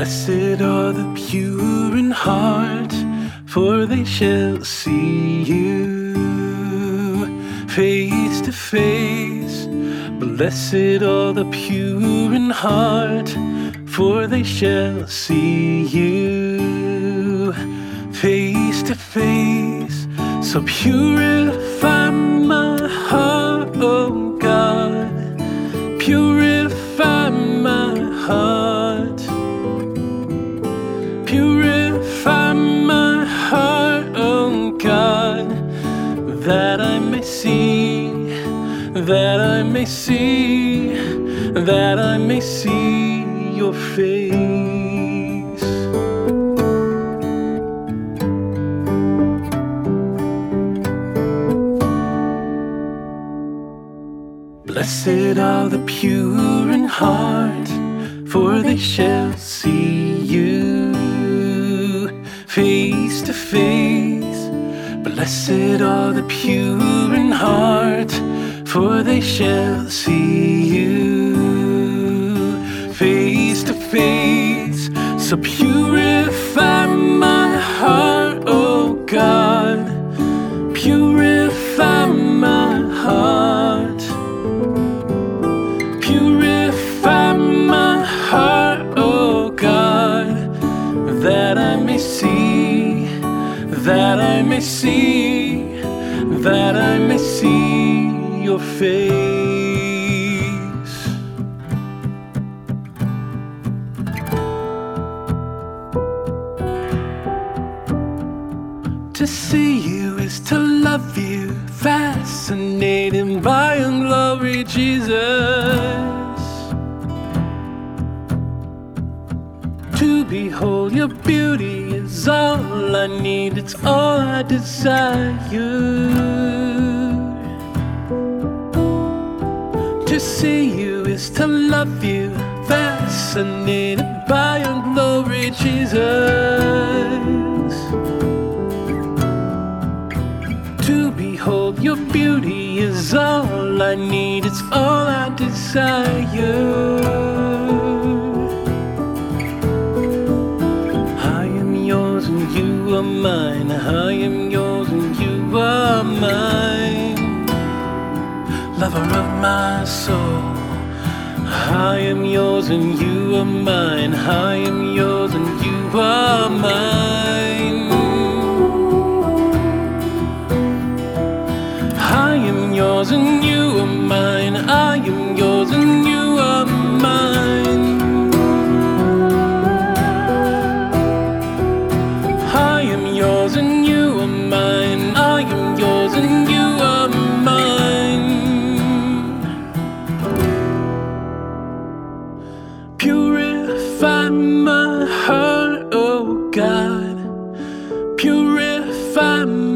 Blessed are the pure in heart, for they shall see you face to face. Blessed are the pure in heart, for they shall see you face to face. So purify my heart, oh God, purify my heart, purify my heart, oh God, that I may see, that I may see, that I may see your face. Blessed are the pure in heart, for they shall see you face to face. Blessed are the pure in heart, for they shall see you face to face. So purify my heart, oh God, purify my heart, purify my heart, oh God, that I may see, that I may see, that I may see your face. To see you is to love you, fascinated by your glory, Jesus. To behold your beauty is all I need, it's all I desire. To see you is to love you, fascinated by your glory, Jesus. To behold your beauty is all I need, it's all I desire. I am yours and you are mine, I am yours and you are mine, lover of my soul. I am yours and you are mine, I am yours and you are mine. I am yours and you are mine, I am yours and you are mine. I am yours and you are mine, I am yours and you are mine. Purify my heart, oh God, purify my